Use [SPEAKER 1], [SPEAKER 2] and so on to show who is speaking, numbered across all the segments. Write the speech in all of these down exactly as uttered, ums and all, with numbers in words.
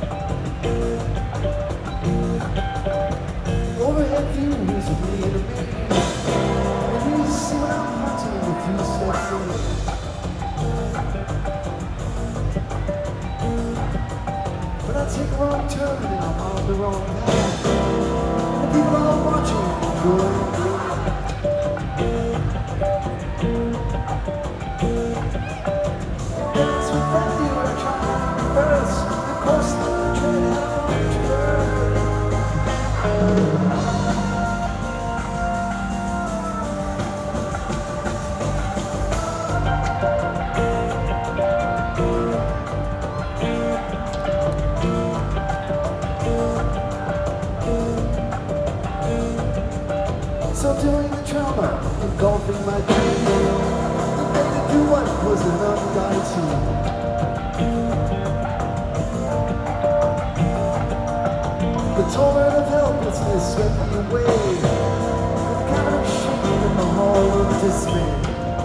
[SPEAKER 1] Overhead view is really to me. And you see what I'm hunting a few steps away. But I take a wrong turn and I'm on the wrong path. And the people are watching, enjoying me. That's what that view I try to reverse. Of course, the train out of so during the trauma, engulfing my dream, the way to do what was an unguided scene. The torrent of helplessness swept me away, the kind of shame in the hall of dismay.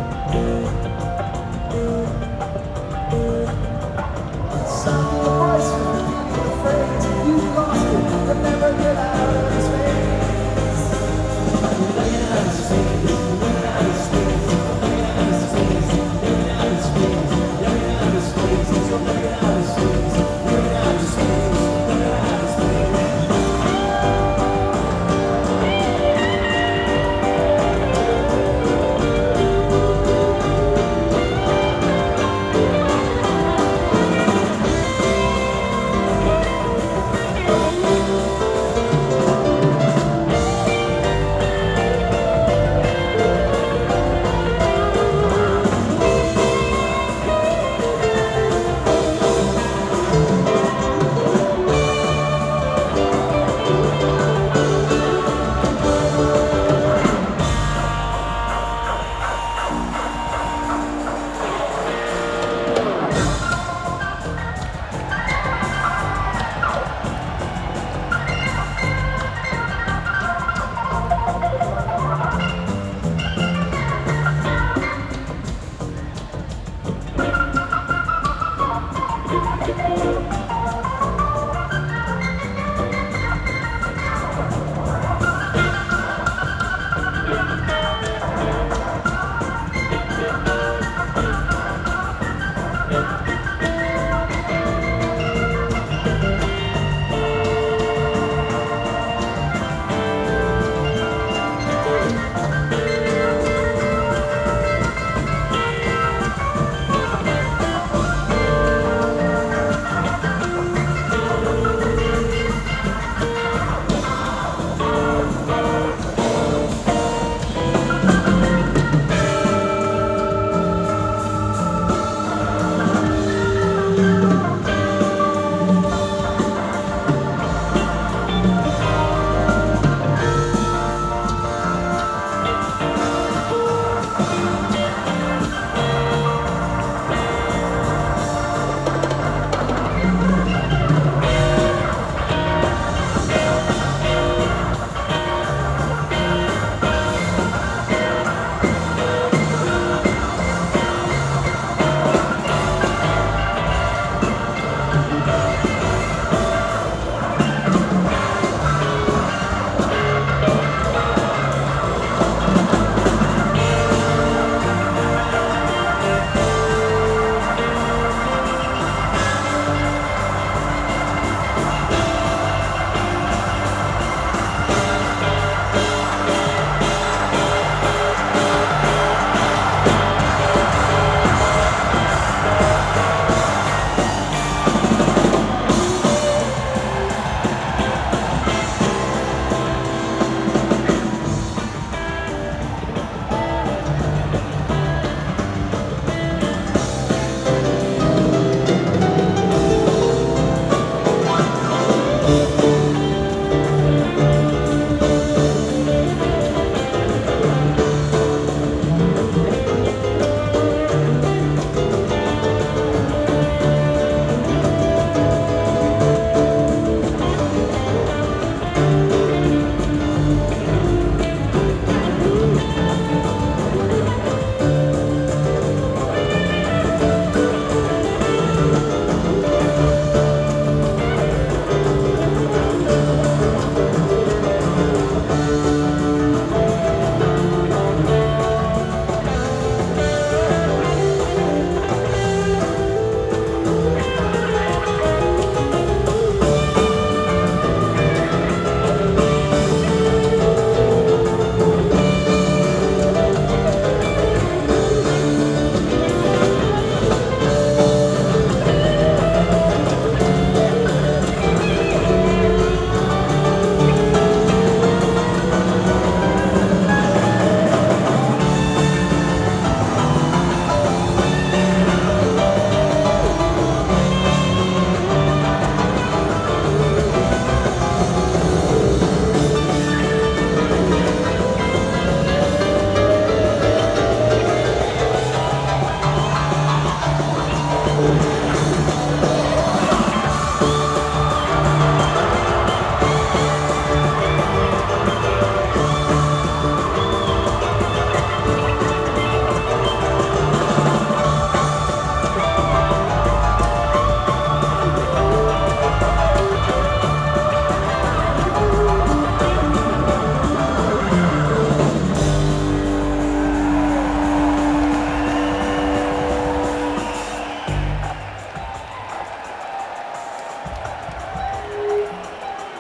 [SPEAKER 1] Sounding the voice from repeating the phrase, you lost it, but never get out of his face.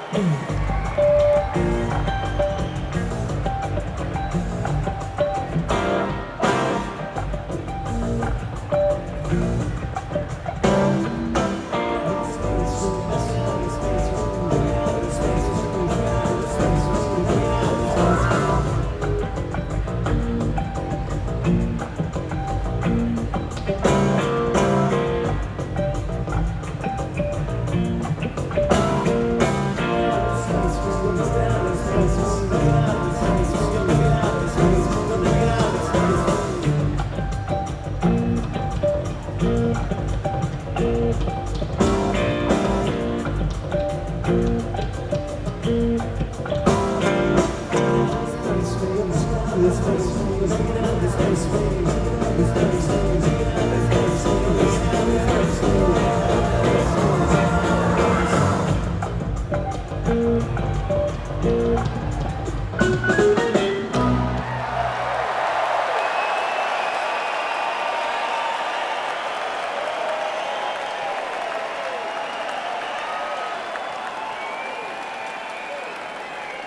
[SPEAKER 1] Thank you.